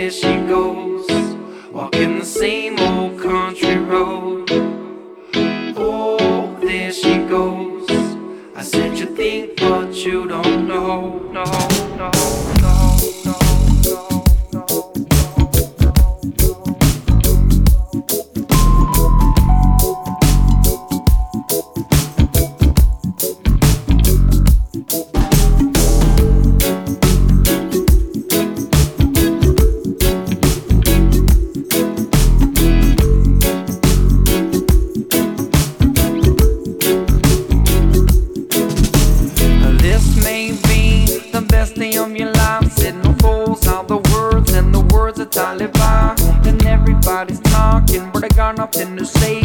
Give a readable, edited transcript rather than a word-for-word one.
there she goes, walking the same old country road. Oh, there she goes. I said you think, but you don't know. No, no, no, no, no. Of your life, sitting on fools, all the words and the words of Taliban, and everybody's talking, but I got nothing to say.